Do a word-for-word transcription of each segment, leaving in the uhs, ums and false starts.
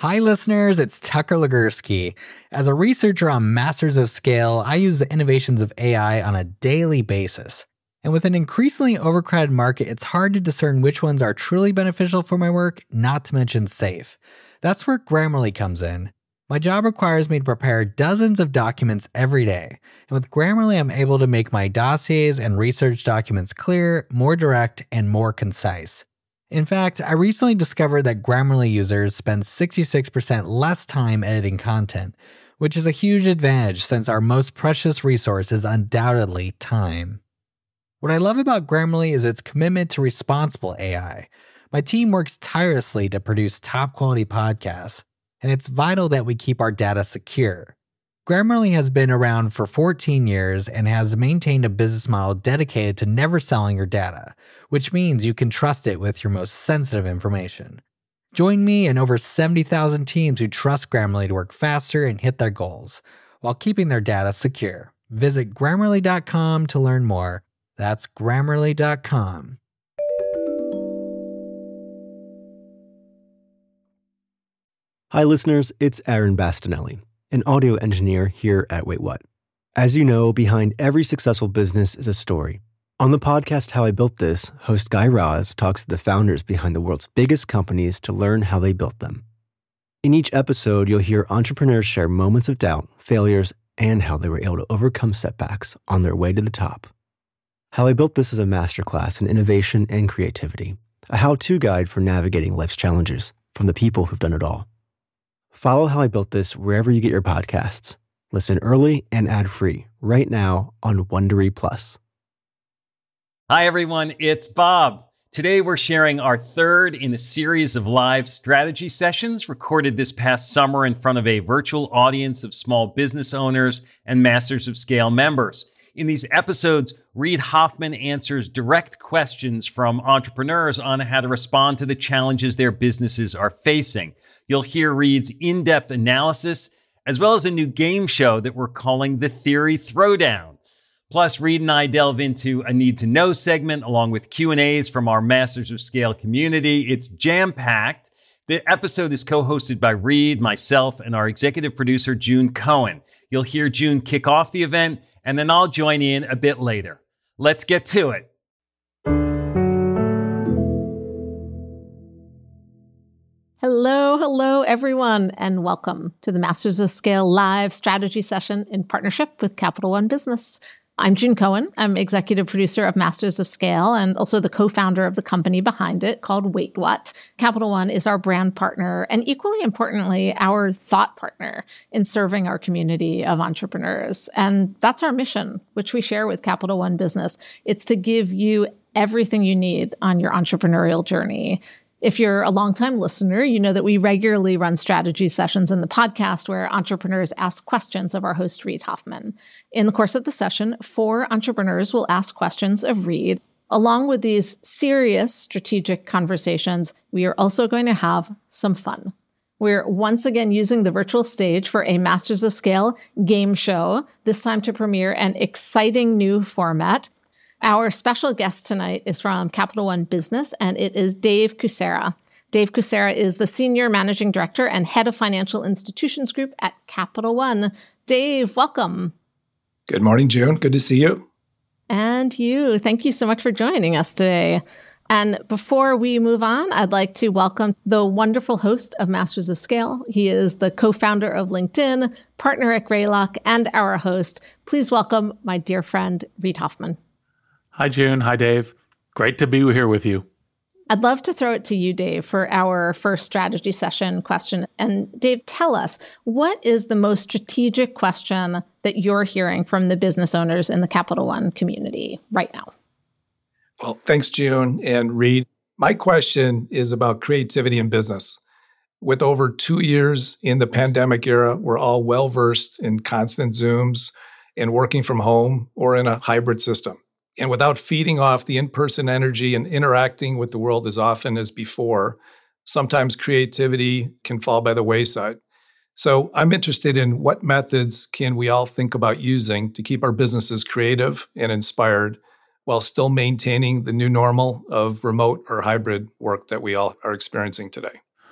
Hi listeners, it's Tucker Legursky. As a researcher on Masters of Scale, I use the innovations of A I on a daily basis. And with an increasingly overcrowded market, it's hard to discern which ones are truly beneficial for my work, not to mention safe. That's where Grammarly comes in. My job requires me to prepare dozens of documents every day. And with Grammarly, I'm able to make my dossiers and research documents clear, more direct, and more concise. In fact, I recently discovered that Grammarly users spend sixty-six percent less time editing content, which is a huge advantage since our most precious resource is undoubtedly time. What I love about Grammarly is its commitment to responsible A I. My team works tirelessly to produce top-quality podcasts, and it's vital that we keep our data secure. Grammarly has been around for fourteen years and has maintained a business model dedicated to never selling your data, which means you can trust it with your most sensitive information. Join me and over seventy thousand teams who trust Grammarly to work faster and hit their goals, while keeping their data secure. Visit Grammarly dot com to learn more. That's Grammarly dot com. Hi listeners, it's Aaron Bastinelli, an audio engineer here at Wait What. As you know, behind every successful business is a story. On the podcast How I Built This, host Guy Raz talks to the founders behind the world's biggest companies to learn how they built them. In each episode, you'll hear entrepreneurs share moments of doubt, failures, and how they were able to overcome setbacks on their way to the top. How I Built This is a masterclass in innovation and creativity, a how-to guide for navigating life's challenges from the people who've done it all. Follow How I Built This wherever you get your podcasts. Listen early and ad-free right now on Wondery Plus. Hi, everyone. It's Bob. Today, we're sharing our third in a series of live strategy sessions recorded this past summer in front of a virtual audience of small business owners and Masters of Scale members. In these episodes, Reid Hoffman answers direct questions from entrepreneurs on how to respond to the challenges their businesses are facing. You'll hear Reid's in-depth analysis, as well as a new game show that we're calling The Theory Throwdown. Plus, Reid and I delve into a need-to-know segment along with Q and A's from our Masters of Scale community. It's jam-packed. The episode is co-hosted by Reid, myself, and our executive producer, June Cohen. You'll hear June kick off the event, and then I'll join in a bit later. Let's get to it. Hello, hello, everyone, and welcome to the Masters of Scale live strategy session in partnership with Capital One Business. I'm June Cohen. I'm executive producer of Masters of Scale and also the co-founder of the company behind it called Wait What. Capital One is our brand partner and equally importantly, our thought partner in serving our community of entrepreneurs. And that's our mission, which we share with Capital One Business. It's to give you everything you need on your entrepreneurial journey. If you're a longtime listener, you know that we regularly run strategy sessions in the podcast where entrepreneurs ask questions of our host, Reid Hoffman. In the course of the session, four entrepreneurs will ask questions of Reid. Along with these serious strategic conversations, we are also going to have some fun. We're once again using the virtual stage for a Masters of Scale game show, this time to premiere an exciting new format. Our special guest tonight is from Capital One Business, and it is Dave Kucera. Dave Kucera is the Senior Managing Director and Head of Financial Institutions Group at Capital One. Dave, welcome. Good morning, June. Good to see you. And you. Thank you so much for joining us today. And before we move on, I'd like to welcome the wonderful host of Masters of Scale. He is the co-founder of LinkedIn, partner at Greylock, and our host. Please welcome my dear friend, Reid Hoffman. Hi, June. Hi, Dave. Great to be here with you. I'd love to throw it to you, Dave, for our first strategy session question. And Dave, tell us, what is the most strategic question that you're hearing from the business owners in the Capital One community right now? Well, thanks, June and Reid. My question is about creativity in business. With over two years in the pandemic era, we're all well-versed in constant Zooms and working from home or in a hybrid system. And without feeding off the in-person energy and interacting with the world as often as before, sometimes creativity can fall by the wayside. So I'm interested in what methods can we all think about using to keep our businesses creative and inspired while still maintaining the new normal of remote or hybrid work that we all are experiencing today.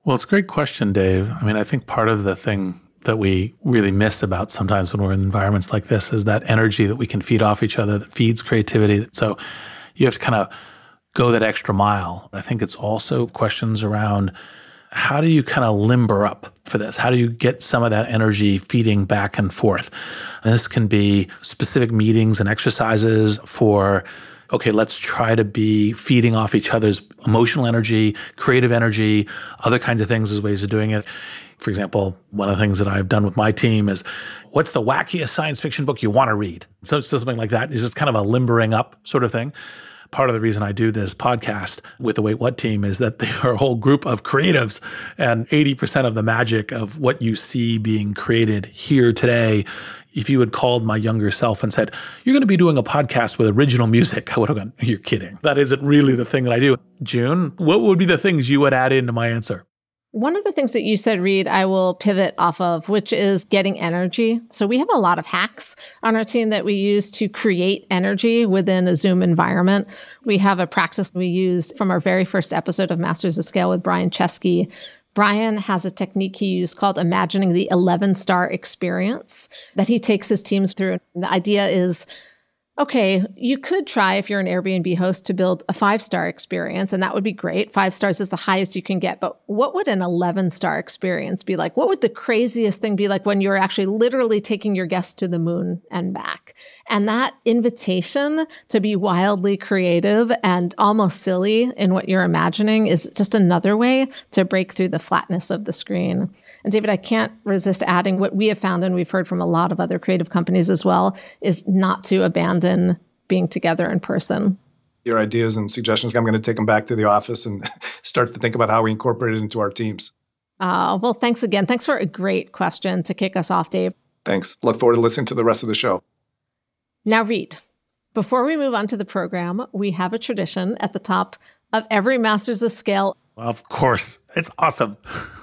Well, it's a great question, Dave. I mean, I think part of the thing that we really miss about sometimes when we're in environments like this is that energy that we can feed off each other that feeds creativity. So you have to kind of go that extra mile. I think it's also questions around how do you kind of limber up for this? How do you get some of that energy feeding back and forth? And this can be specific meetings and exercises for, okay, let's try to be feeding off each other's emotional energy, creative energy, other kinds of things as ways of doing it. For example, one of the things that I've done with my team is, what's the wackiest science fiction book you want to read? So it's something like that. It's just kind of a limbering up sort of thing. Part of the reason I do this podcast with the Wait What team is that they are a whole group of creatives, and eighty percent of the magic of what you see being created here today, if you had called my younger self and said, you're going to be doing a podcast with original music, I would have gone, you're kidding. That isn't really the thing that I do. June, what would be the things you would add into my answer? One of the things that you said, Reed, I will pivot off of, which is getting energy. So we have a lot of hacks on our team that we use to create energy within a Zoom environment. We have a practice we used from our very first episode of Masters of Scale with Brian Chesky. Brian has a technique he used called imagining the eleven-star experience that he takes his teams through. The idea is, okay, you could try, if you're an Airbnb host, to build a five-star experience, and that would be great. Five stars is the highest you can get. But what would an eleven-star experience be like? What would the craziest thing be like when you're actually literally taking your guests to the moon and back? And that invitation to be wildly creative and almost silly in what you're imagining is just another way to break through the flatness of the screen. And David, I can't resist adding what we have found, and we've heard from a lot of other creative companies as well, is not to abandon being together in person. Your ideas and suggestions, I'm going to take them back to the office and start to think about how we incorporate it into our teams. Uh, well, thanks again. Thanks for a great question to kick us off, Dave. Thanks. Look forward to listening to the rest of the show. Now, Reed, before we move on to the program, we have a tradition at the top of every Masters of Scale. Of course. It's awesome.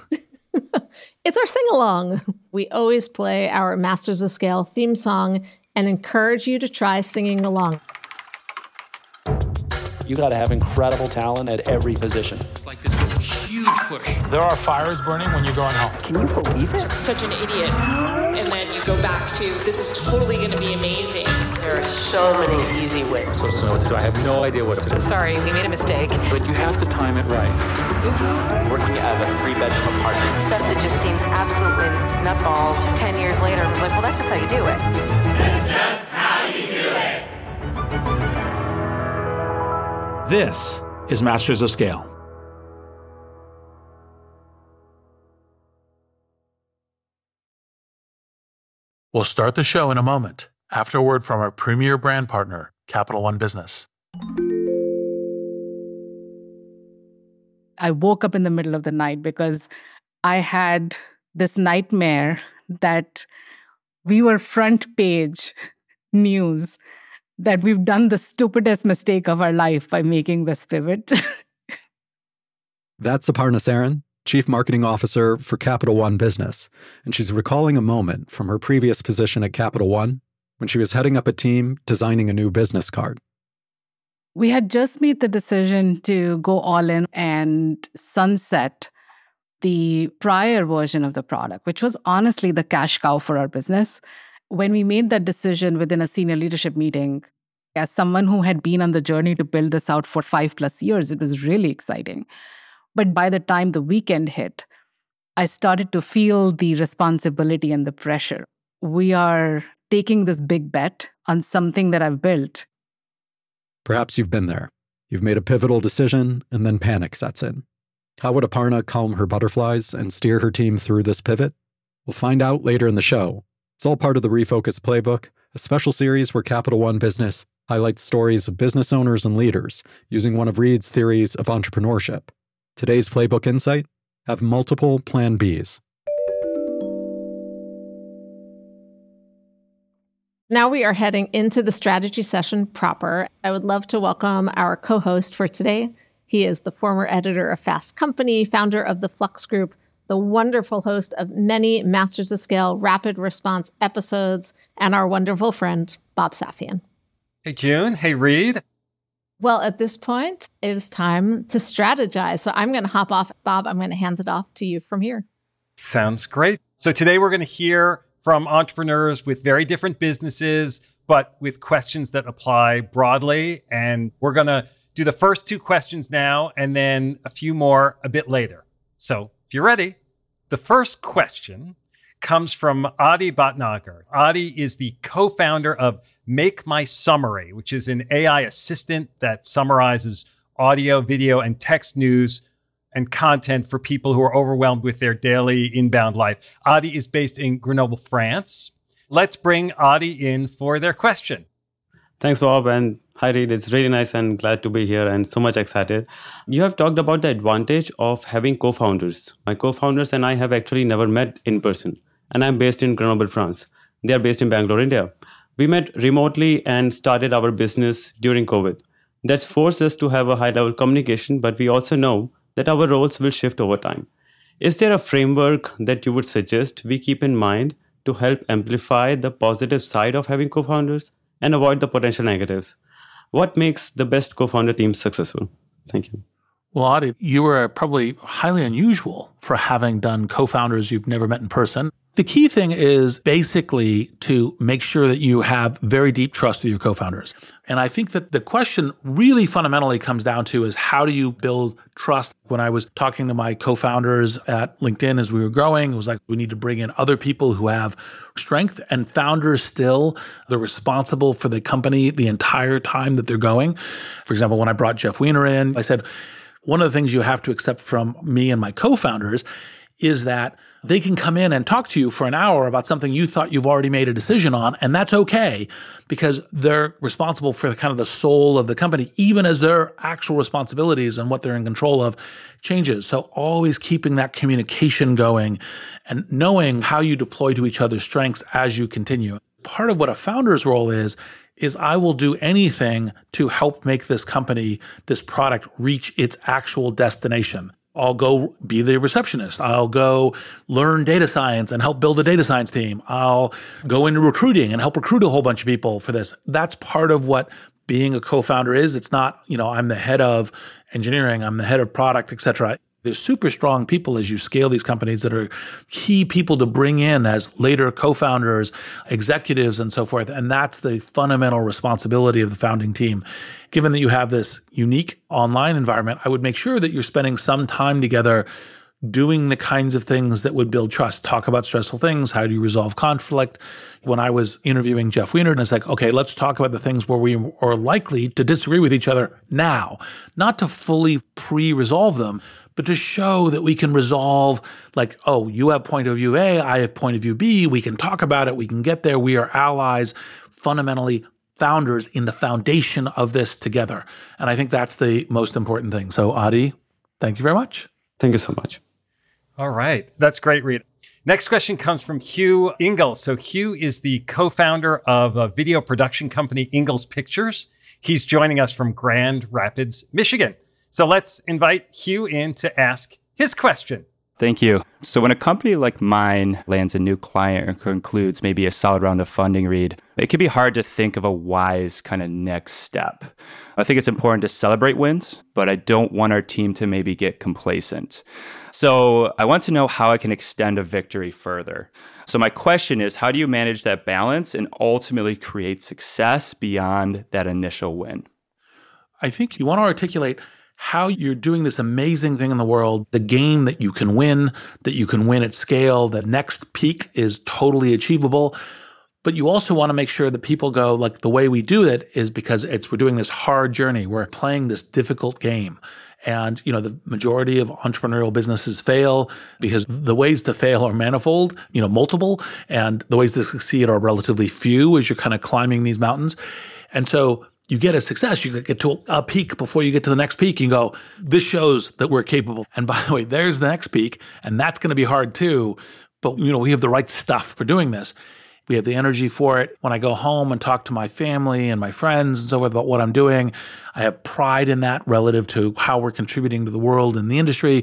It's our sing-along. We always play our Masters of Scale theme song and encourage you to try singing along. You got to have incredible talent at every position. It's like this huge push. There are fires burning when you're going home. Can you believe it? Such an idiot. And then you go back to, this is totally going to be amazing. There are so many easy ways. So, so what to do? I have no idea what to do. Sorry, we made a mistake. But you have to time it right. Oops. Working at a three-bedroom apartment. Stuff that just seems absolutely nutballs. Ten years later, I'm like, well, that's just how you do it. That's just how you do it. This is Masters of Scale. We'll start the show in a moment, after a word from our premier brand partner, Capital One Business. I woke up in the middle of the night because I had this nightmare that we were front page news, that we've done the stupidest mistake of our life by making this pivot. That's Aparna Saran, Chief Marketing Officer for Capital One Business, and she's recalling a moment from her previous position at Capital One when she was heading up a team designing a new business card. We had just made the decision to go all in and sunset the prior version of the product, which was honestly the cash cow for our business. When we made that decision within a senior leadership meeting, as someone who had been on the journey to build this out for five plus years, it was really exciting. But by the time the weekend hit, I started to feel the responsibility and the pressure. We are taking this big bet on something that I've built. Perhaps you've been there. You've made a pivotal decision, and then panic sets in. How would Aparna calm her butterflies and steer her team through this pivot? We'll find out later in the show. It's all part of the Refocus Playbook, a special series where Capital One Business highlights stories of business owners and leaders using one of Reed's theories of entrepreneurship. Today's Playbook Insight: have multiple Plan Bs. Now we are heading into the strategy session proper. I would love to welcome our co-host for today. He is the former editor of Fast Company, founder of the Flux Group, the wonderful host of many Masters of Scale rapid response episodes, and our wonderful friend, Bob Safian. Hey, June. Hey, Reed. Well, at this point, it is time to strategize. So I'm going to hop off. Bob, I'm going to hand it off to you from here. Sounds great. So today we're going to hear from entrepreneurs with very different businesses, but with questions that apply broadly. And we're going to do the first two questions now and then a few more a bit later. So if you're ready, the first question comes from Adi Bhatnagar. Adi is the co-founder of Make My Summary, which is an A I assistant that summarizes audio, video, and text news and content for people who are overwhelmed with their daily inbound life. Adi is based in Grenoble, France. Let's bring Adi in for their question. Thanks, Bob. And hi, Reid. It's really nice and glad to be here and so much excited. You have talked about the advantage of having co-founders. My co-founders and I have actually never met in person. And I'm based in Grenoble, France. They are based in Bangalore, India. We met remotely and started our business during COVID. That's forced us to have a high-level communication, but we also know that our roles will shift over time. Is there a framework that you would suggest we keep in mind to help amplify the positive side of having co-founders and avoid the potential negatives? What makes the best co-founder team successful? Thank you. Well, Adi, you were probably highly unusual for having done co-founders you've never met in person. The key thing is basically to make sure that you have very deep trust with your co-founders. And I think that the question really fundamentally comes down to is how do you build trust? When I was talking to my co-founders at LinkedIn as we were growing, it was like we need to bring in other people who have strength, and founders still, they're responsible for the company the entire time that they're going. For example, when I brought Jeff Weiner in, I said, one of the things you have to accept from me and my co-founders is that they can come in and talk to you for an hour about something you thought you've already made a decision on, and that's okay because they're responsible for kind of the soul of the company, even as their actual responsibilities and what they're in control of changes. So always keeping that communication going and knowing how you deploy to each other's strengths as you continue. Part of what a founder's role is, is I will do anything to help make this company, this product, reach its actual destination. I'll go be the receptionist. I'll go learn data science and help build a data science team. I'll go into recruiting and help recruit a whole bunch of people for this. That's part of what being a co-founder is. It's not, you know, I'm the head of engineering, I'm the head of product, et cetera. There's super strong people as you scale these companies that are key people to bring in as later co-founders, executives, and so forth. And that's the fundamental responsibility of the founding team. Given that you have this unique online environment, I would make sure that you're spending some time together doing the kinds of things that would build trust. Talk about stressful things. How do you resolve conflict? When I was interviewing Jeff Weiner, and it's like, okay, let's talk about the things where we are likely to disagree with each other now, not to fully pre-resolve them, but to show that we can resolve, like, oh, you have point of view A, I have point of view B, we can talk about it, we can get there, we are allies, fundamentally founders in the foundation of this together. And I think that's the most important thing. So Adi, thank you very much. Thank you so much. All right. That's great, Reid. Next question comes from Hugh Ingalls. So Hugh is the co-founder of a video production company, Ingalls Pictures. He's joining us from Grand Rapids, Michigan. So let's invite Hugh in to ask his question. Thank you. So when a company like mine lands a new client or concludes maybe a solid round of funding, Reid, it can be hard to think of a wise kind of next step. I think it's important to celebrate wins, but I don't want our team to maybe get complacent. So I want to know how I can extend a victory further. So my question is, how do you manage that balance and ultimately create success beyond that initial win? I think you want to articulate how you're doing this amazing thing in the world, the game that you can win, that you can win at scale, the next peak is totally achievable. But you also want to make sure that people go, like, the way we do it is because it's we're doing this hard journey. We're playing this difficult game. And, you know, the majority of entrepreneurial businesses fail because the ways to fail are manifold, you know, multiple, and the ways to succeed are relatively few as you're kind of climbing these mountains. And so you get a success, you get to a peak before you get to the next peak, you go, this shows that we're capable. And by the way, there's the next peak, and that's going to be hard too. But, you know, we have the right stuff for doing this. We have the energy for it. When I go home and talk to my family and my friends and so forth about what I'm doing, I have pride in that relative to how we're contributing to the world and the industry.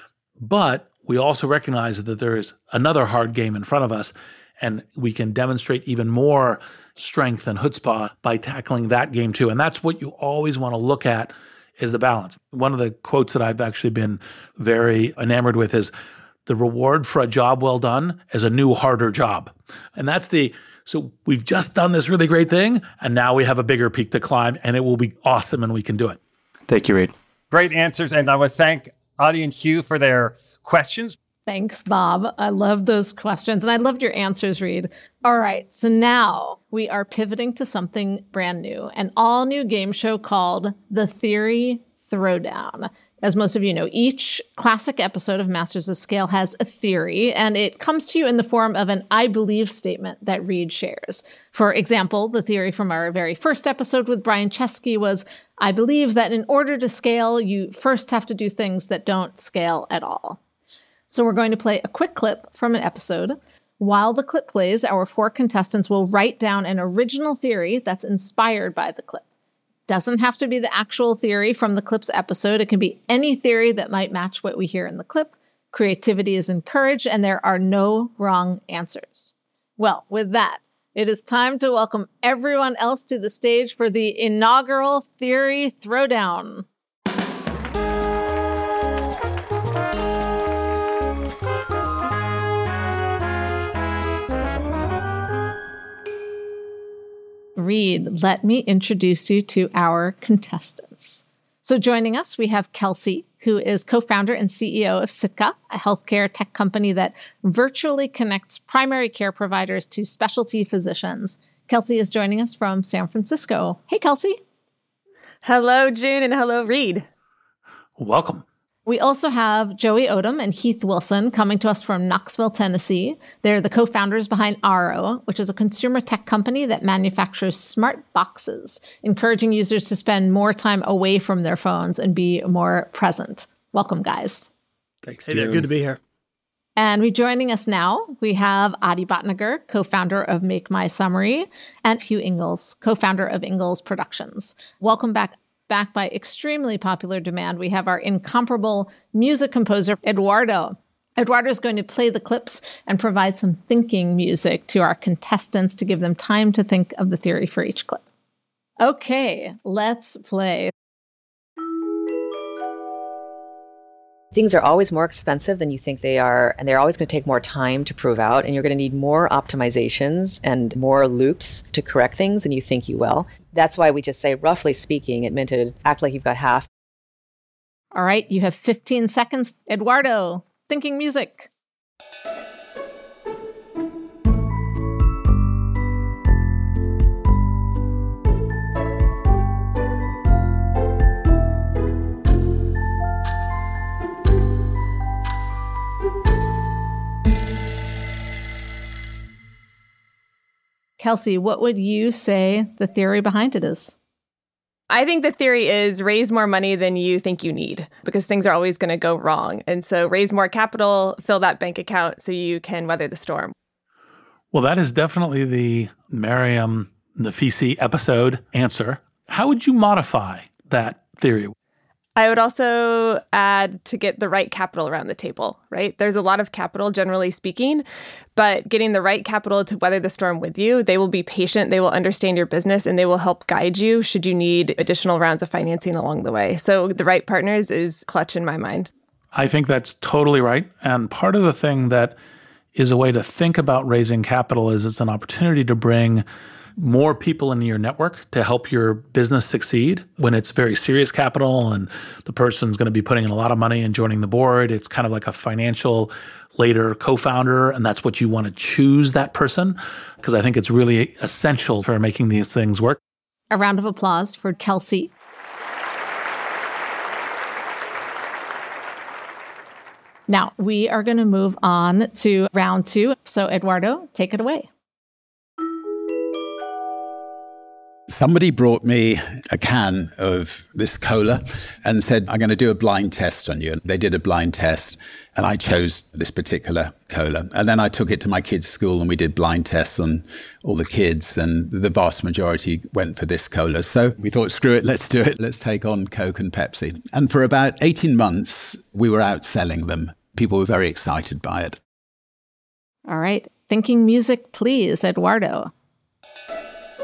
But we also recognize that there is another hard game in front of us, and we can demonstrate even more strength and chutzpah by tackling that game too. And that's what you always want to look at is the balance. One of the quotes that I've actually been very enamored with is the reward for a job well done is a new, harder job. And that's the, so we've just done this really great thing, and now we have a bigger peak to climb, and it will be awesome, and we can do it. Thank you, Reid. Great answers. And I want to thank Adi and Hugh for their questions. Thanks, Bob. I love those questions. And I loved your answers, Reid. All right. So now we are pivoting to something brand new, an all new game show called The Theory Throwdown. As most of you know, each classic episode of Masters of Scale has a theory, and it comes to you in the form of an I believe statement that Reid shares. For example, the theory from our very first episode with Brian Chesky was, I believe that in order to scale, you first have to do things that don't scale at all. So we're going to play a quick clip from an episode. While the clip plays, our four contestants will write down an original theory that's inspired by the clip. Doesn't have to be the actual theory from the clip's episode. It can be any theory that might match what we hear in the clip. Creativity is encouraged, and there are no wrong answers. Well, with that, it is time to welcome everyone else to the stage for the inaugural Theory Throwdown. Reid, let me introduce you to our contestants. So joining us, we have Kelsey, who is co-founder and C E O of Sitka, a healthcare tech company that virtually connects primary care providers to specialty physicians. Kelsey is joining us from San Francisco. Hey, Kelsey. Hello, June, and hello, Reid. Welcome. We also have Joey Odom and Heath Wilson coming to us from Knoxville, Tennessee. They're the co-founders behind Aro, which is a consumer tech company that manufactures smart boxes, encouraging users to spend more time away from their phones and be more present. Welcome, guys. Thanks, Hey there, good to be here. And rejoining us now, we have Adi Bhatnagar, co-founder of Make My Summary, and Hugh Ingalls, co-founder of Ingalls Productions. Welcome back. Backed by extremely popular demand, we have our incomparable music composer, Eduardo. Eduardo is going to play the clips and provide some thinking music to our contestants to give them time to think of the theory for each clip. Okay, let's play. Things are always more expensive than you think they are, and they're always going to take more time to prove out, and you're going to need more optimizations and more loops to correct things than you think you will. That's why we just say, roughly speaking, at Minted, act like you've got half. All right, you have fifteen seconds. Eduardo, thinking music. Kelsey, what would you say the theory behind it is? I think the theory is raise more money than you think you need because things are always going to go wrong. And so raise more capital, fill that bank account so you can weather the storm. Well, that is definitely the Mariam Nafisi episode answer. How would you modify that theory? I would also add to get the right capital around the table, right? There's a lot of capital, generally speaking, but getting the right capital to weather the storm with you, they will be patient, they will understand your business, and they will help guide you should you need additional rounds of financing along the way. So the right partners is clutch in my mind. I think that's totally right. And part of the thing that is a way to think about raising capital is it's an opportunity to bring more people into your network to help your business succeed. When it's very serious capital and the person's going to be putting in a lot of money and joining the board, it's kind of like a financial later co-founder, and that's what you want to choose that person, because I think it's really essential for making these things work. A round of applause for Kelsey. Now, we are going to move on to round two. So, Eduardo, take it away. Somebody brought me a can of this cola and said, I'm going to do a blind test on you. And they did a blind test, and I chose this particular cola. And then I took it to my kids' school, and we did blind tests on all the kids, and the vast majority went for this cola. So we thought, screw it, let's do it. Let's take on Coke and Pepsi. And for about eighteen months, we were out selling them. People were very excited by it. All right. Thinking music, please, Eduardo.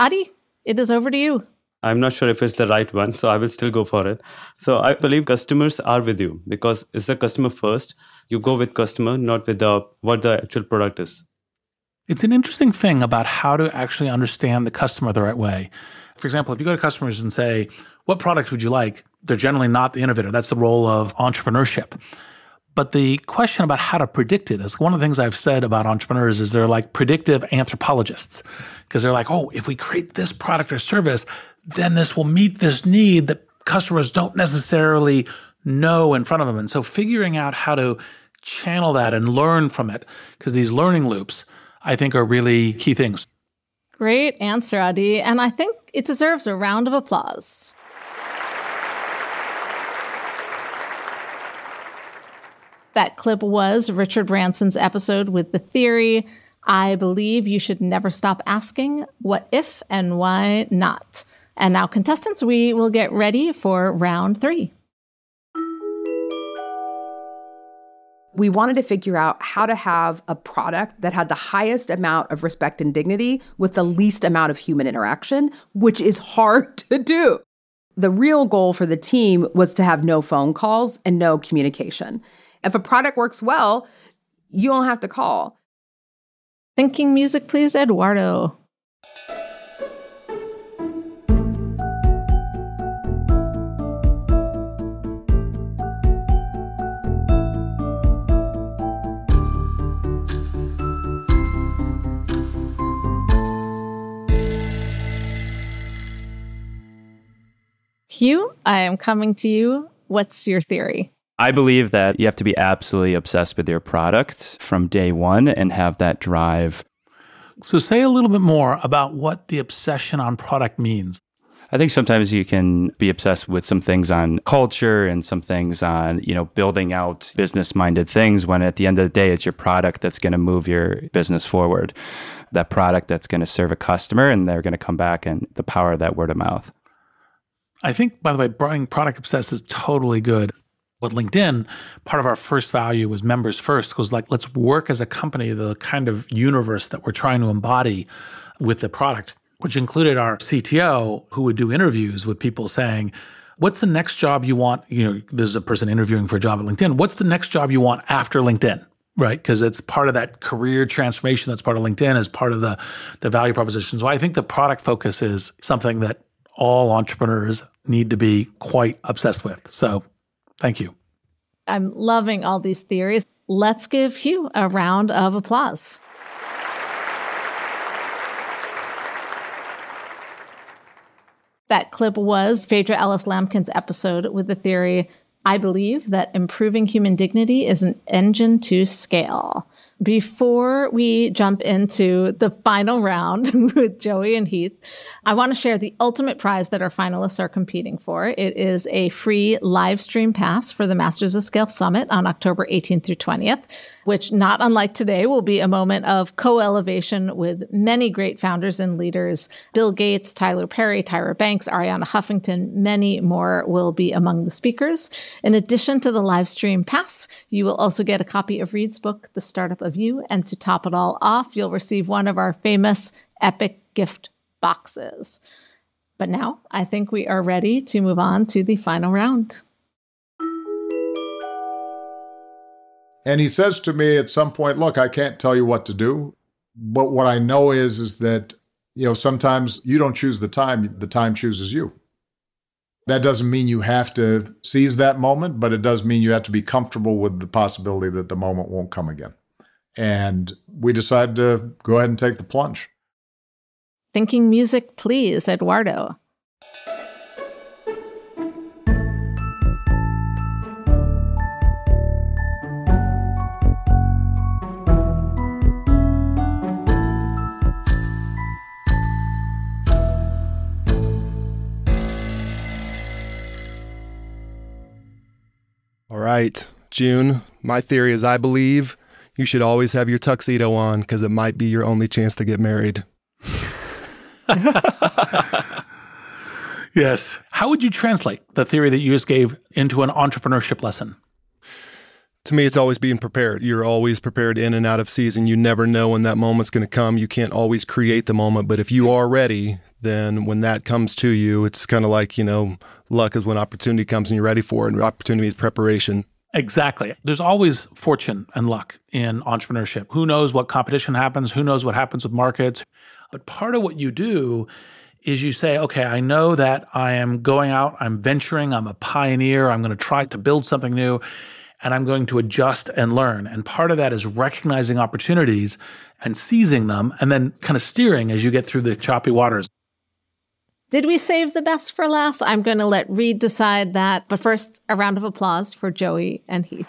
Adi, it is over to you. I'm not sure if it's the right one, so I will still go for it. So I believe customers are with you because it's the customer first. You go with customer, not with the what the actual product is. It's an interesting thing about how to actually understand the customer the right way. For example, if you go to customers and say, what product would you like? They're generally not the innovator. That's the role of entrepreneurship. But the question about how to predict it is one of the things I've said about entrepreneurs is they're like predictive anthropologists because they're like, oh, if we create this product or service, then this will meet this need that customers don't necessarily know in front of them. And so figuring out how to channel that and learn from it, because these learning loops, I think, are really key things. Great answer, Adi. And I think it deserves a round of applause. That clip was Richard Branson's episode with The Theory. I believe you should never stop asking what if and why not. And now, contestants, we will get ready for round three. We wanted to figure out how to have a product that had the highest amount of respect and dignity with the least amount of human interaction, which is hard to do. The real goal for the team was to have no phone calls and no communication. If a product works well, you don't have to call. Thinking music, please, Eduardo. Hugh, I am coming to you. What's your theory? I believe that you have to be absolutely obsessed with your product from day one and have that drive. So say a little bit more about what the obsession on product means. I think sometimes you can be obsessed with some things on culture and some things on, you know, building out business-minded things when at the end of the day, it's your product that's going to move your business forward. That product that's going to serve a customer and they're going to come back, and the power of that word of mouth. I think, by the way, being product obsessed is totally good. With LinkedIn, part of our first value was members first. It was like, let's work as a company, the kind of universe that we're trying to embody with the product, which included our C T O who would do interviews with people saying, what's the next job you want? You know, there's a person interviewing for a job at LinkedIn. What's the next job you want after LinkedIn? Right? Because it's part of that career transformation that's part of LinkedIn, as part of the, the value proposition. So I think the product focus is something that all entrepreneurs need to be quite obsessed with. So thank you. I'm loving all these theories. Let's give Hugh a round of applause. That clip was Phaedra Ellis Lampkin's episode with The Theory. I believe that improving human dignity is an engine to scale. Before we jump into the final round with Joey and Heath, I want to share the ultimate prize that our finalists are competing for. It is a free live stream pass for the Masters of Scale Summit on October eighteenth through twentieth, which, not unlike today, will be a moment of co-elevation with many great founders and leaders. Bill Gates, Tyler Perry, Tyra Banks, Arianna Huffington, many more will be among the speakers. In addition to the live stream pass, you will also get a copy of Reed's book, The Startup of You, and to top it all off, you'll receive one of our famous epic gift boxes. But now I think we are ready to move on to the final round. And he says to me at some point, look, I can't tell you what to do, but what I know is, is that, you know, sometimes you don't choose the time, the time chooses you. That doesn't mean you have to seize that moment, but it does mean you have to be comfortable with the possibility that the moment won't come again. And we decided to go ahead and take the plunge. Thinking music, please, Eduardo. All right, June, my theory is I believe you should always have your tuxedo on because it might be your only chance to get married. Yes. How would you translate the theory that you just gave into an entrepreneurship lesson? To me, it's always being prepared. You're always prepared in and out of season. You never know when that moment's going to come. You can't always create the moment, but if you are ready, then when that comes to you, it's kind of like, you know, luck is when opportunity comes and you're ready for it, and opportunity is preparation. Exactly. There's always fortune and luck in entrepreneurship. Who knows what competition happens? Who knows what happens with markets? But part of what you do is you say, okay, I know that I am going out, I'm venturing, I'm a pioneer, I'm going to try to build something new, and I'm going to adjust and learn. And part of that is recognizing opportunities and seizing them, and then kind of steering as you get through the choppy waters. Did we save the best for last? I'm going to let Reed decide that. But first, a round of applause for Joey and Heath.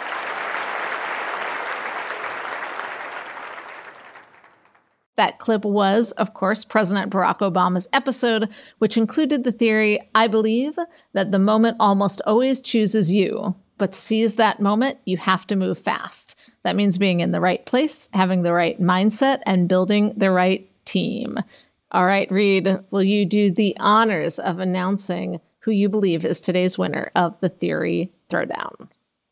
That clip was, of course, President Barack Obama's episode, which included the theory, I believe, that the moment almost always chooses you. But to seize that moment, you have to move fast. That means being in the right place, having the right mindset, and building the right team. All right, Reed, will you do the honors of announcing who you believe is today's winner of the Theory Throwdown?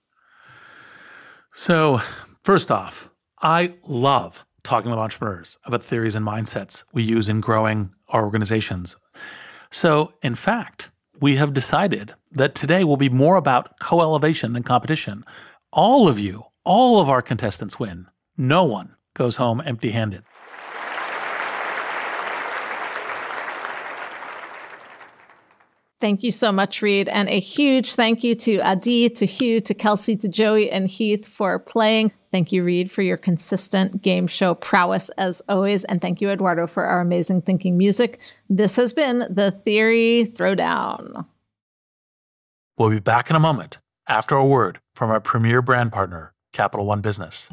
So, first off, I love talking with entrepreneurs about theories and mindsets we use in growing our organizations. So, in fact, we have decided that today will be more about co-elevation than competition. All of you, all of our contestants win. No one goes home empty-handed. Thank you so much, Reed. And a huge thank you to Adi, to Hugh, to Kelsey, to Joey, and Heath for playing. Thank you, Reed, for your consistent game show prowess as always. And thank you, Eduardo, for our amazing thinking music. This has been the Theory Throwdown. We'll be back in a moment after a word from our premier brand partner, Capital One Business.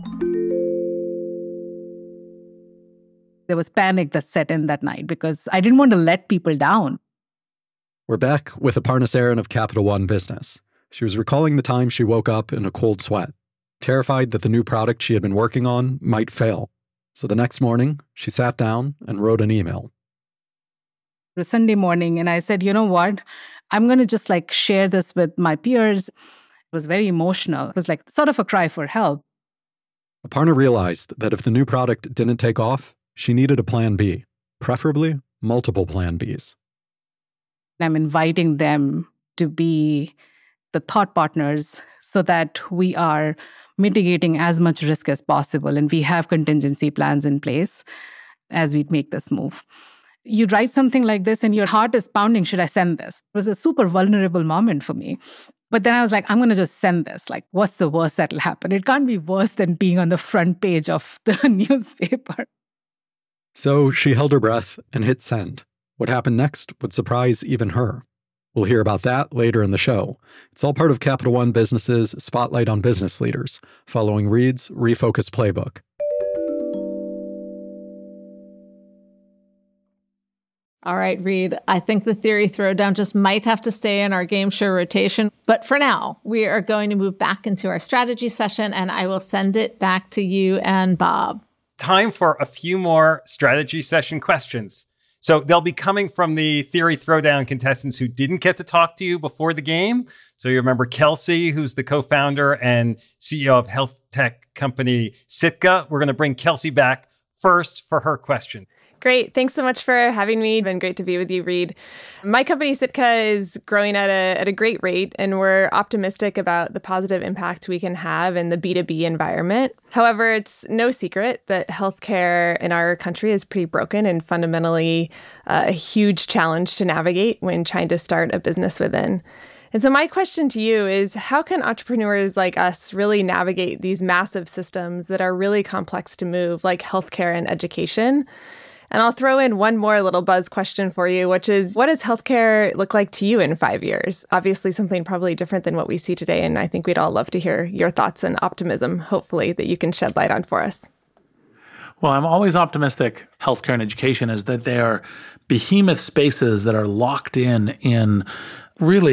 There was panic that set in that night because I didn't want to let people down. We're back with Aparna Saran of Capital One Business. She was recalling the time she woke up in a cold sweat, terrified that the new product she had been working on might fail. So the next morning, she sat down and wrote an email. It was Sunday morning, and I said, you know what? I'm going to just like share this with my peers. It was very emotional. It was like sort of a cry for help. Aparna realized that if the new product didn't take off, she needed a plan B, preferably multiple plan Bs. I'm inviting them to be the thought partners so that we are mitigating as much risk as possible and we have contingency plans in place as we make this move. You write something like this and your heart is pounding, should I send this? It was a super vulnerable moment for me. But then I was like, I'm going to just send this. Like, what's the worst that'll happen? It can't be worse than being on the front page of the newspaper. So she held her breath and hit send. What happened next would surprise even her. We'll hear about that later in the show. It's all part of Capital One Business's Spotlight on Business Leaders, following Reed's Refocus Playbook. All right, Reed, I think the Theory Throwdown just might have to stay in our game show rotation. But for now, we are going to move back into our strategy session, and I will send it back to you and Bob. Time for a few more strategy session questions. So they'll be coming from the Theory Throwdown contestants who didn't get to talk to you before the game. So you remember Kelsey, who's the co-founder and C E O of health tech company Sitka. We're going to bring Kelsey back first for her question. Great. Thanks so much for having me. It's been great to be with you, Reed. My company, Sitka, is growing at a at a great rate, and we're optimistic about the positive impact we can have in the B two B environment. However, it's no secret that healthcare in our country is pretty broken and fundamentally uh, a huge challenge to navigate when trying to start a business within. And so my question to you is, how can entrepreneurs like us really navigate these massive systems that are really complex to move, like healthcare and education? And I'll throw in one more little buzz question for you, which is, what does healthcare look like to you in five years? Obviously, something probably different than what we see today. And I think we'd all love to hear your thoughts and optimism, hopefully, that you can shed light on for us. Well, I'm always optimistic. Healthcare and education is that they are behemoth spaces that are locked in in really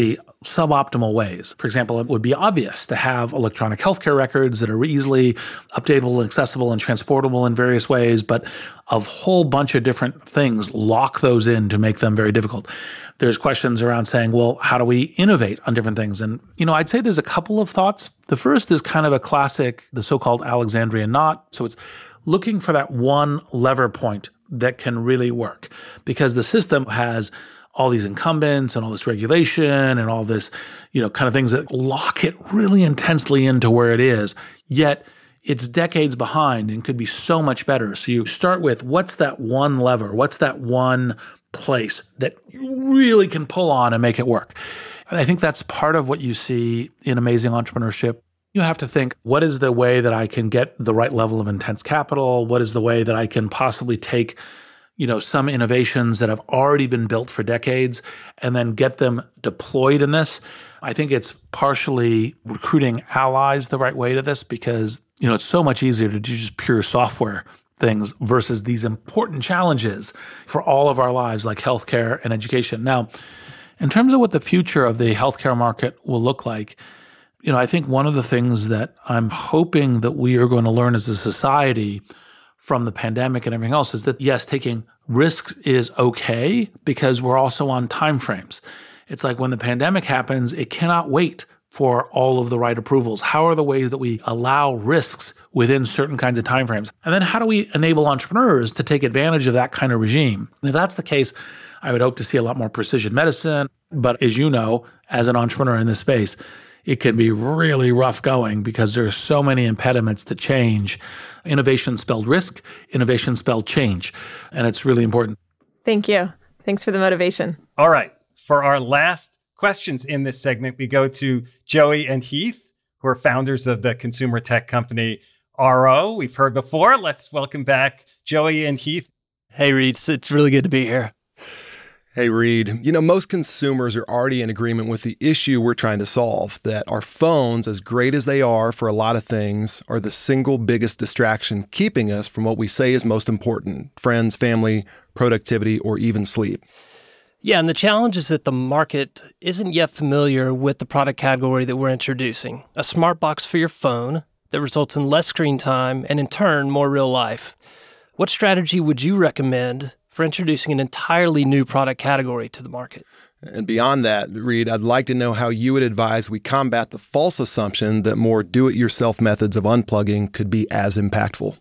suboptimal ways. For example, it would be obvious to have electronic healthcare records that are easily updatable, accessible, and transportable in various ways, but a whole bunch of different things lock those in to make them very difficult. There's questions around saying, well, how do we innovate on different things? And, you know, I'd say there's a couple of thoughts. The first is kind of a classic, the so-called Alexandrian knot. So it's looking for that one lever point that can really work, because the system has all these incumbents and all this regulation and all this, you know, kind of things that lock it really intensely into where it is, yet it's decades behind and could be so much better. So you start with, what's that one lever? What's that one place that you really can pull on and make it work? And I think that's part of what you see in amazing entrepreneurship. You have to think, what is the way that I can get the right level of intense capital? What is the way that I can possibly take, you know, some innovations that have already been built for decades and then get them deployed in this? I think it's partially recruiting allies the right way to this, because, you know, it's so much easier to do just pure software things versus these important challenges for all of our lives, like healthcare and education. Now, in terms of what the future of the healthcare market will look like, you know, I think one of the things that I'm hoping that we are going to learn as a society from the pandemic and everything else is that, yes, taking risks is okay, because we're also on timeframes. It's like when the pandemic happens, it cannot wait for all of the right approvals. How are the ways that we allow risks within certain kinds of timeframes? And then how do we enable entrepreneurs to take advantage of that kind of regime? And if that's the case, I would hope to see a lot more precision medicine. But as you know, as an entrepreneur in this space, it can be really rough going because there are so many impediments to change. Innovation spelled risk, innovation spelled change. And it's really important. Thank you. Thanks for the motivation. All right. For our last questions in this segment, we go to Joey and Heath, who are founders of the consumer tech company R O. We've heard before. Let's welcome back Joey and Heath. Hey, Reed. It's, it's really good to be here. Hey, Reed, you know, most consumers are already in agreement with the issue we're trying to solve, that our phones, as great as they are for a lot of things, are the single biggest distraction keeping us from what we say is most important: friends, family, productivity, or even sleep. Yeah, and the challenge is that the market isn't yet familiar with the product category that we're introducing, a smart box for your phone that results in less screen time and, in turn, more real life. What strategy would you recommend for introducing an entirely new product category to the market? And beyond that, Reed, I'd like to know how you would advise we combat the false assumption that more do-it-yourself methods of unplugging could be as impactful.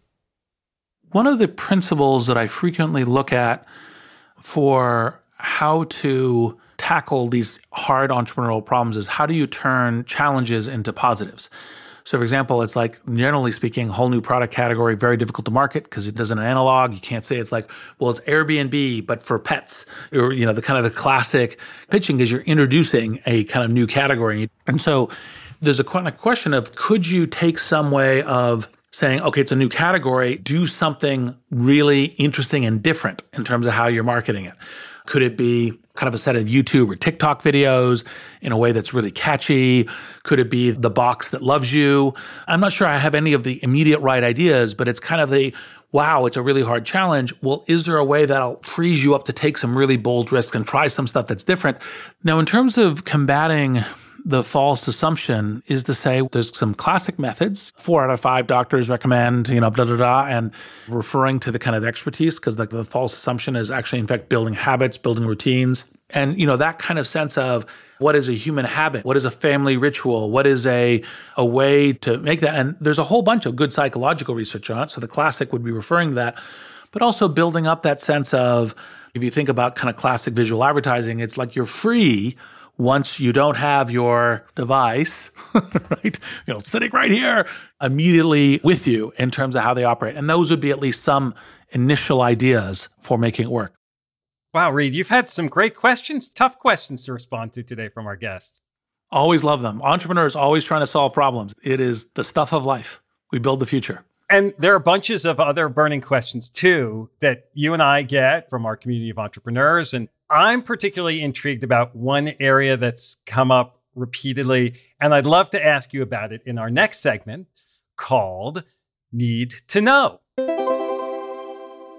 One of the principles that I frequently look at for how to tackle these hard entrepreneurial problems is, how do you turn challenges into positives? So, for example, it's like, generally speaking, a whole new product category, very difficult to market because it doesn't analog. You can't say it's like, well, it's Airbnb, but for pets. Or, you know, the kind of the classic pitching is you're introducing a kind of new category. And so there's a question of, could you take some way of saying, okay, it's a new category, do something really interesting and different in terms of how you're marketing it? Could it be kind of a set of YouTube or TikTok videos in a way that's really catchy? Could it be the box that loves you? I'm not sure I have any of the immediate right ideas, but it's kind of the, wow, it's a really hard challenge. Well, is there a way that'll freeze you up to take some really bold risks and try some stuff that's different? Now, in terms of combating the false assumption, is to say there's some classic methods. Four out of five doctors recommend, you know, blah, blah, blah, and referring to the kind of expertise, because the, the false assumption is actually, in fact, building habits, building routines. And, you know, that kind of sense of what is a human habit? What is a family ritual? What is a, a way to make that? And there's a whole bunch of good psychological research on it. So the classic would be referring to that, but also building up that sense of, if you think about kind of classic visual advertising, it's like you're free once you don't have your device, right, you know, sitting right here, immediately with you in terms of how they operate. And those would be at least some initial ideas for making it work. Wow, Reed, you've had some great questions, tough questions to respond to today from our guests. Always love them. Entrepreneurs always trying to solve problems. It is the stuff of life. We build the future. And there are bunches of other burning questions, too, that you and I get from our community of entrepreneurs. And I'm particularly intrigued about one area that's come up repeatedly, and I'd love to ask you about it in our next segment called Need to Know.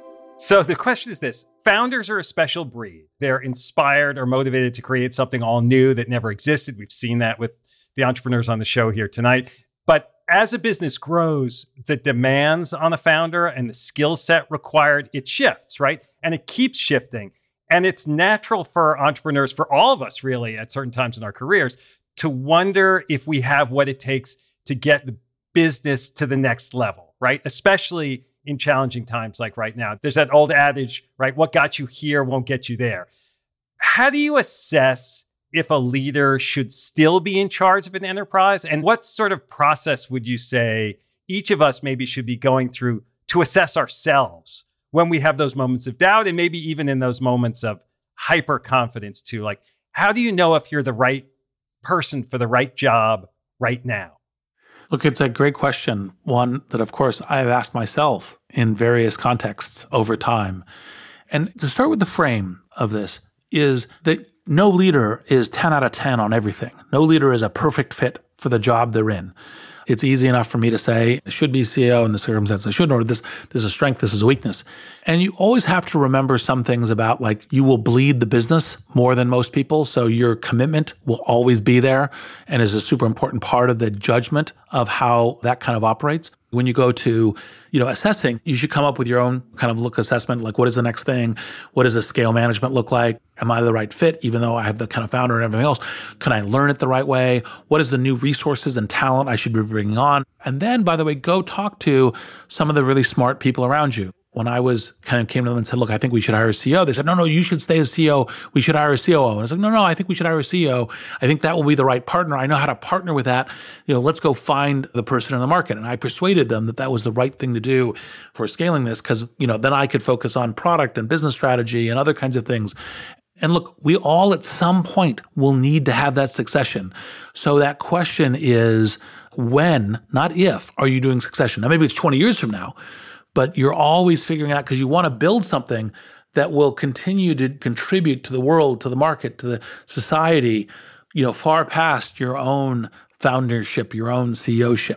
So the question is this: founders are a special breed. They're inspired or motivated to create something all new that never existed. We've seen that with the entrepreneurs on the show here tonight. But as a business grows, the demands on a founder and the skill set required, it shifts, right? And it keeps shifting. And it's natural for entrepreneurs, for all of us really, at certain times in our careers, to wonder if we have what it takes to get the business to the next level, right? Especially in challenging times like right now. There's that old adage, right? What got you here won't get you there. How do you assess if a leader should still be in charge of an enterprise? And what sort of process would you say each of us maybe should be going through to assess ourselves when we have those moments of doubt, and maybe even in those moments of hyper confidence too? Like, how do you know if you're the right person for the right job right now? Look, it's a great question. One that, of course, I've asked myself in various contexts over time. And to start with the frame of this is that no leader is ten out of ten on everything. No leader is a perfect fit for the job they're in. It's easy enough for me to say, I should be C E O in the circumstance I shouldn't, or this, this is a strength, this is a weakness. And you always have to remember some things about, like, you will bleed the business more than most people. So your commitment will always be there and is a super important part of the judgment of how that kind of operates. When you go to, you know, assessing, you should come up with your own kind of look assessment, like, what is the next thing? What does the scale management look like? Am I the right fit, even though I have the kind of founder and everything else? Can I learn it the right way? What is the new resources and talent I should be bringing on? And then, by the way, go talk to some of the really smart people around you. When I was kind of came to them and said, look, I think we should hire a C E O, they said, no, no, you should stay as C E O. We should hire a C O O. And I was like, no, no, I think we should hire a C E O. I think that will be the right partner. I know how to partner with that. You know, let's go find the person in the market. And I persuaded them that that was the right thing to do for scaling this, because, you know, then I could focus on product and business strategy and other kinds of things. And look, we all at some point will need to have that succession. So that question is, when, not if, are you doing succession? Now, maybe it's twenty years from now, but you're always figuring out, because you want to build something that will continue to contribute to the world, to the market, to the society, you know, far past your own foundership, your own C E O-ship.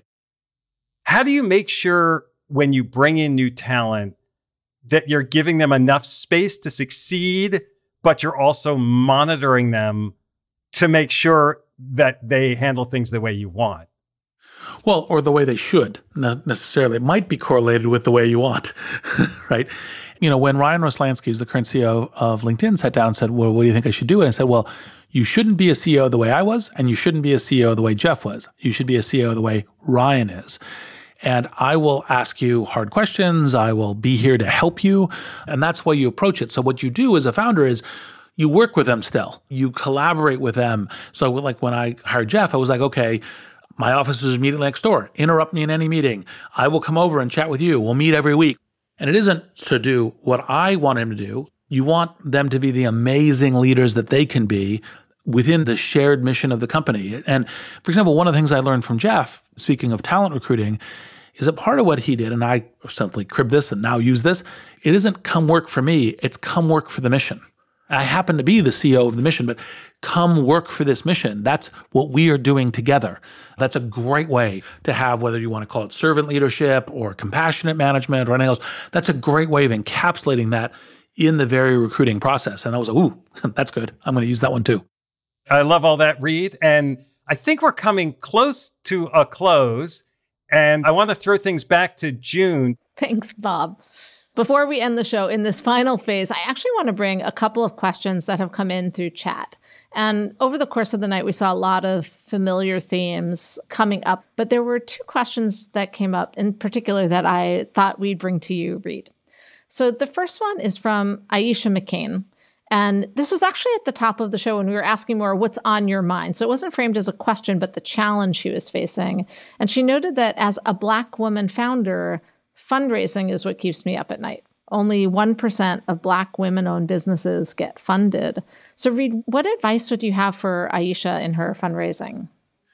How do you make sure when you bring in new talent that you're giving them enough space to succeed, but you're also monitoring them to make sure that they handle things the way you want? Well, or the way they should, not necessarily. It might be correlated with the way you want, right? You know, when Ryan Roslansky, who's the current C E O of LinkedIn, sat down and said, well, what do you think I should do? And I said, well, you shouldn't be a C E O the way I was, and you shouldn't be a C E O the way Jeff was. You should be a C E O the way Ryan is. And I will ask you hard questions. I will be here to help you. And that's why you approach it. So what you do as a founder is you work with them still. You collaborate with them. So like when I hired Jeff, I was like, okay, my office is immediately next door. Interrupt me in any meeting. I will come over and chat with you. We'll meet every week. And it isn't to do what I want him to do. You want them to be the amazing leaders that they can be within the shared mission of the company. And for example, one of the things I learned from Jeff, speaking of talent recruiting, is that part of what he did, and I simply cribbed this and now use this, it isn't come work for me, it's come work for the mission. I happen to be the C E O of the mission, but come work for this mission. That's what we are doing together. That's a great way to have, whether you want to call it servant leadership or compassionate management or anything else, that's a great way of encapsulating that in the very recruiting process. And I was like, ooh, that's good. I'm going to use that one too. I love all that, Reed. And I think we're coming close to a close. And I want to throw things back to June. Thanks, Bob. Before we end the show, in this final phase, I actually want to bring a couple of questions that have come in through chat. And over the course of the night, we saw a lot of familiar themes coming up. But there were two questions that came up in particular that I thought we'd bring to you, Reed. So the first one is from Aisha McCain. And this was actually at the top of the show when we were asking more, what's on your mind? So it wasn't framed as a question, but the challenge she was facing. And she noted that as a Black woman founder, fundraising is what keeps me up at night. Only one percent of Black women-owned businesses get funded. So Reed, what advice would you have for Aisha in her fundraising?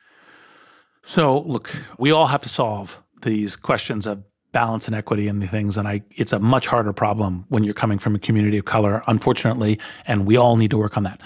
So look, we all have to solve these questions of balance and equity and the things. And I, it's a much harder problem when you're coming from a community of color, unfortunately, and we all need to work on that.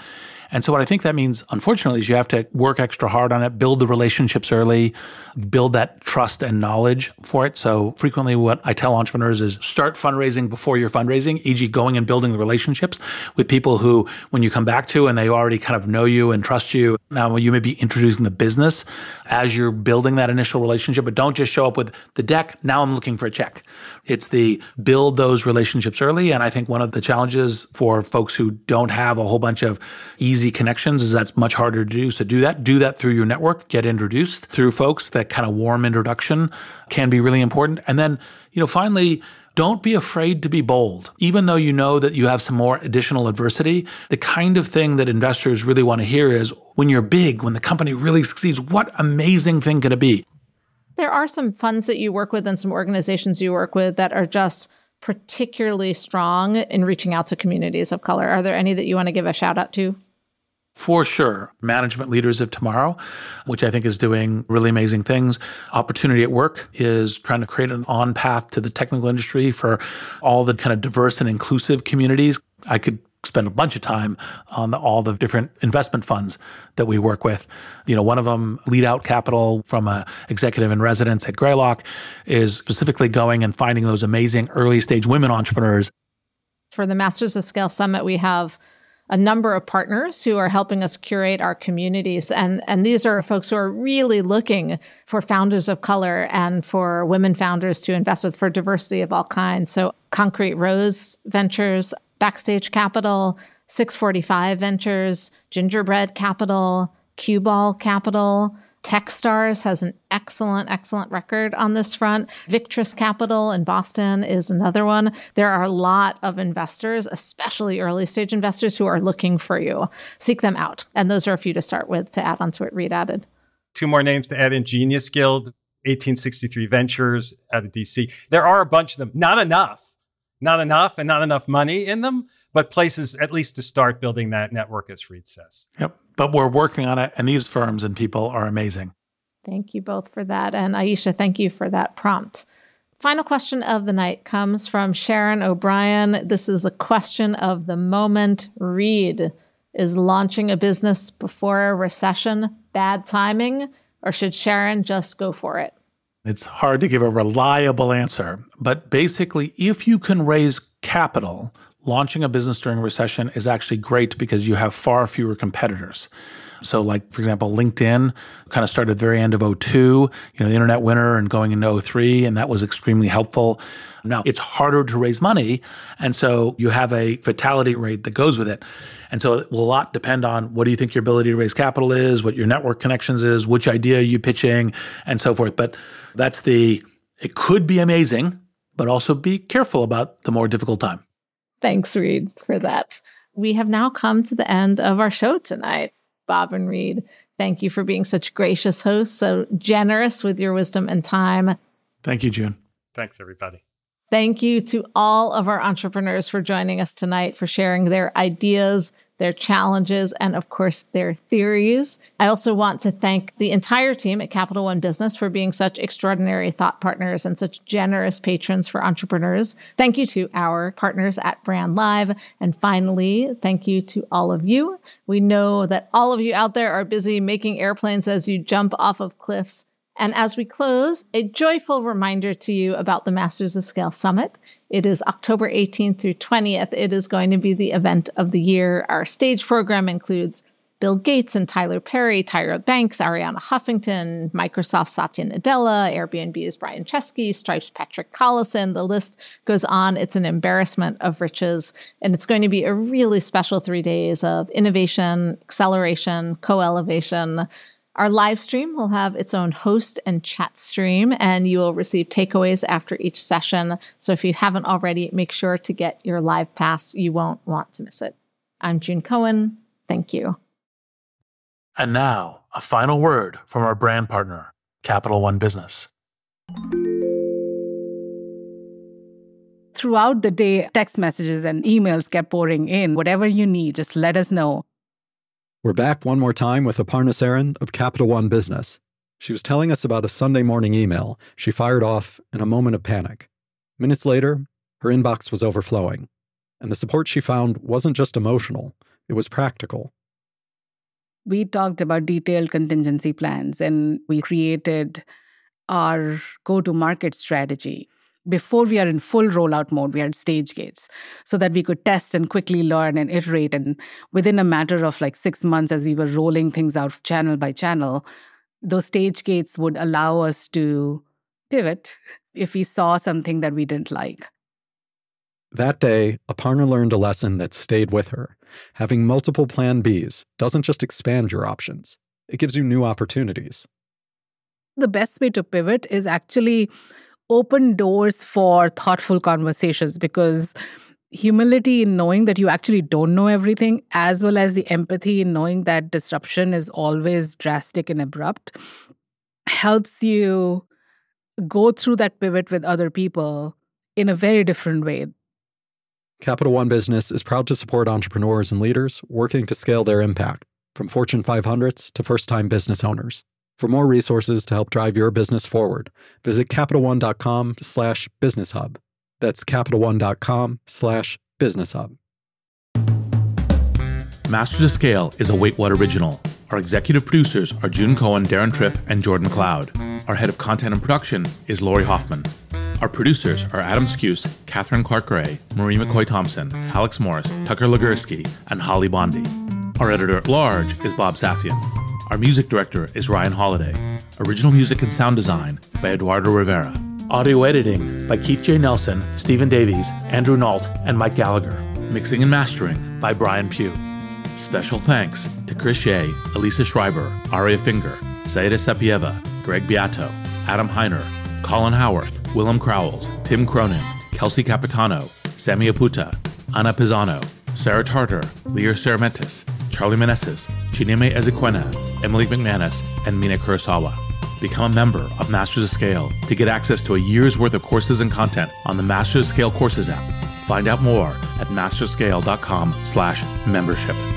And so what I think that means, unfortunately, is you have to work extra hard on it, build the relationships early, build that trust and knowledge for it. So frequently what I tell entrepreneurs is start fundraising before you're fundraising, for example going and building the relationships with people who, when you come back to and they already kind of know you and trust you, now you may be introducing the business as you're building that initial relationship, but don't just show up with the deck, now I'm looking for a check. It's the build those relationships early. And I think one of the challenges for folks who don't have a whole bunch of easy connections is that's much harder to do. So do that. Do that through your network. Get introduced through folks. That kind of warm introduction can be really important. And then, you know, finally, don't be afraid to be bold. Even though you know that you have some more additional adversity, the kind of thing that investors really want to hear is when you're big, when the company really succeeds, what amazing thing can it be? There are some funds that you work with and some organizations you work with that are just particularly strong in reaching out to communities of color. Are there any that you want to give a shout out to? For sure. Management Leaders of Tomorrow, which I think is doing really amazing things. Opportunity at Work is trying to create an on path to the technical industry for all the kind of diverse and inclusive communities. I could spend a bunch of time on the, all the different investment funds that we work with. You know, one of them, Lead Out Capital, from a executive in residence at Greylock, is specifically going and finding those amazing early stage women entrepreneurs. For the Masters of Scale Summit, we have a number of partners who are helping us curate our communities. And, and these are folks who are really looking for founders of color and for women founders to invest with, for diversity of all kinds. So Concrete Rose Ventures, Backstage Capital, six forty-five Ventures, Gingerbread Capital, Cue Ball Capital, Techstars has an excellent, excellent record on this front. Victress Capital in Boston is another one. There are a lot of investors, especially early stage investors, who are looking for you. Seek them out. And those are a few to start with to add on to what Reed added. Two more names to add in: Genius Guild, eighteen sixty-three Ventures out of D C. There are a bunch of them. Not enough. Not enough and not enough money in them, but places at least to start building that network, as Reed says. Yep. But we're working on it, and these firms and people are amazing. Thank you both for that. And Aisha, thank you for that prompt. Final question of the night comes from Sharon O'Brien. This is a question of the moment. Reed, is launching a business before a recession bad timing, or should Sharon just go for it? It's hard to give a reliable answer, but basically, if you can raise capital, launching a business during a recession is actually great because you have far fewer competitors. So like, for example, LinkedIn kind of started at the very end of oh two, you know, the internet winter, and going into oh three, and that was extremely helpful. Now, it's harder to raise money, and so you have a fatality rate that goes with it. And so it will a lot depend on what do you think your ability to raise capital is, what your network connections is, which idea are you pitching, and so forth. But that's the, it could be amazing, but also be careful about the more difficult time. Thanks, Reed, for that. We have now come to the end of our show tonight. Bob and Reed, thank you for being such gracious hosts, so generous with your wisdom and time. Thank you, June. Thanks, everybody. Thank you to all of our entrepreneurs for joining us tonight, for sharing their ideas, their challenges, and of course, their theories. I also want to thank the entire team at Capital One Business for being such extraordinary thought partners and such generous patrons for entrepreneurs. Thank you to our partners at Brand Live. And finally, thank you to all of you. We know that all of you out there are busy making airplanes as you jump off of cliffs. And as we close, a joyful reminder to you about the Masters of Scale Summit. It is October eighteenth through twentieth. It is going to be the event of the year. Our stage program includes Bill Gates and Tyler Perry, Tyra Banks, Arianna Huffington, Microsoft's Satya Nadella, Airbnb's Brian Chesky, Stripe's Patrick Collison. The list goes on. It's an embarrassment of riches. And it's going to be a really special three days of innovation, acceleration, co-elevation. Our live stream will have its own host and chat stream, and you will receive takeaways after each session. So if you haven't already, make sure to get your live pass. You won't want to miss it. I'm June Cohen. Thank you. And now, a final word from our brand partner, Capital One Business. Throughout the day, text messages and emails kept pouring in. Whatever you need, just let us know. We're back one more time with Aparna Saran of Capital One Business. She was telling us about a Sunday morning email she fired off in a moment of panic. Minutes later, her inbox was overflowing. And the support she found wasn't just emotional, it was practical. we talked about detailed contingency plans and we created our go-to-market strategy. Before we are in full rollout mode, we had stage gates so that we could test and quickly learn and iterate. And within a matter of like six months, as we were rolling things out channel by channel, those stage gates would allow us to pivot if we saw something that we didn't like. That day, Aparna learned a lesson that stayed with her. Having multiple plan Bs doesn't just expand your options, it gives you new opportunities. The best way to pivot is actually open doors for thoughtful conversations, because humility in knowing that you actually don't know everything, as well as the empathy in knowing that disruption is always drastic and abrupt, helps you go through that pivot with other people in a very different way. Capital One Business is proud to support entrepreneurs and leaders working to scale their impact, from Fortune five hundreds to first-time business owners. For more resources to help drive your business forward, visit CapitalOne.com slash Business Hub. That's CapitalOne.com slash Business Hub. Masters of Scale is a Wait What original. Our executive producers are June Cohen, Darren Triff, and Jordan McLeod. Our head of content and production is Lori Hoffman. Our producers are Adam Skuse, Catherine Clark-Gray, Marie McCoy-Thompson, Alex Morris, Tucker Legursky, and Holly Bondi. Our editor-at-large is Bob Safian. Our music director is Ryan Holiday. Original music and sound design by Eduardo Rivera. Audio editing by Keith J. Nelson, Stephen Davies, Andrew Nault, and Mike Gallagher. Mixing and mastering by Brian Pugh. Special thanks to Chris Shea, Elisa Schreiber, Aria Finger, Zaida Sapieva, Greg Beato, Adam Heiner, Colin Howarth, Willem Crowells, Tim Cronin, Kelsey Capitano, Sammy Aputa, Ana Pisano, Sarah Tartar, Lear Ceramentis, Charlie Meneses, Chineme Ezequena, Emily McManus, and Mina Kurosawa. Become a member of Masters of Scale to get access to a year's worth of courses and content on the Masters of Scale Courses app. Find out more at masterscale.com slash membership.